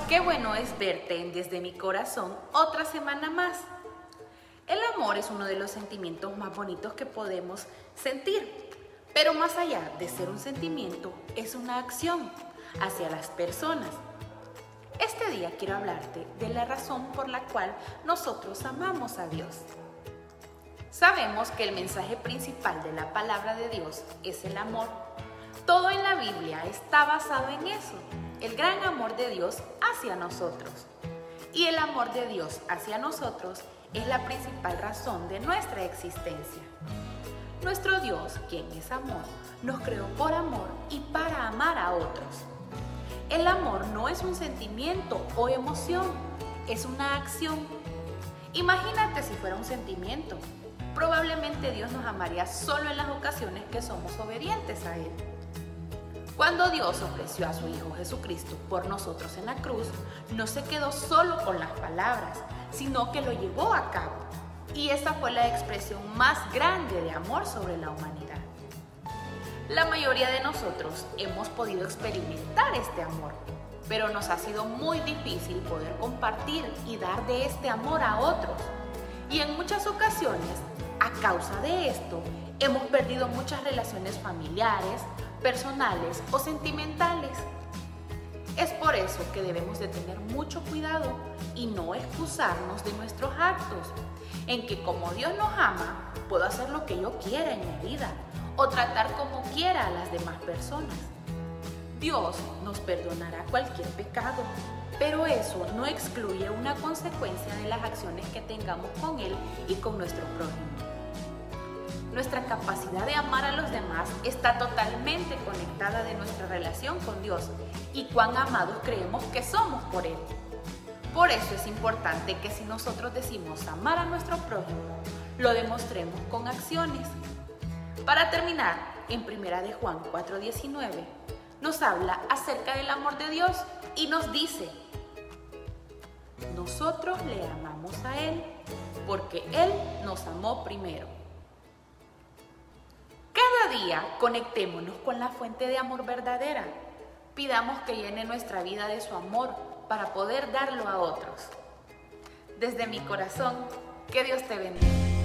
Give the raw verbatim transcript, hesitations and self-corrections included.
qué bueno es verte en Desde mi Corazón otra semana más. El amor es uno de los sentimientos más bonitos que podemos sentir, pero más allá de ser un sentimiento, es una acción hacia las personas. Este día quiero hablarte de la razón por la cual nosotros amamos a Dios. Sabemos que el mensaje principal de la palabra de Dios es el amor. Todo en la Biblia está basado en eso, el gran amor de Dios hacia nosotros. Y el amor de Dios hacia nosotros es la principal razón de nuestra existencia. Nuestro Dios, quien es amor, nos creó por amor y para amar a otros. El amor no es un sentimiento o emoción, es una acción. Imagínate si fuera un sentimiento. Probablemente Dios nos amaría solo en las ocasiones que somos obedientes a Él. Cuando Dios ofreció a su Hijo Jesucristo por nosotros en la cruz, no se quedó solo con las palabras, sino que lo llevó a cabo. Y esa fue la expresión más grande de amor sobre la humanidad. La mayoría de nosotros hemos podido experimentar este amor, pero nos ha sido muy difícil poder compartir y dar de este amor a otros. Y en muchas ocasiones, a causa de esto, hemos perdido muchas relaciones familiares, personales o sentimentales. Es por eso que debemos de tener mucho cuidado y no excusarnos de nuestros actos, en que como Dios nos ama, puedo hacer lo que yo quiera en mi vida o tratar como quiera a las demás personas. Dios nos perdonará cualquier pecado, pero eso no excluye una consecuencia de las acciones que tengamos con Él y con nuestro prójimo. Nuestra capacidad de amar a los demás está totalmente conectada de nuestra relación con Dios y cuán amados creemos que somos por Él. Por eso es importante que si nosotros decimos amar a nuestro prójimo, lo demostremos con acciones. Para terminar, en primera de Juan cuatro diecinueve, nos habla acerca del amor de Dios y nos dice: nosotros le amamos a Él porque Él nos amó primero. Cada día conectémonos con la fuente de amor verdadera. Pidamos que llene nuestra vida de su amor para poder darlo a otros. Desde mi corazón, que Dios te bendiga.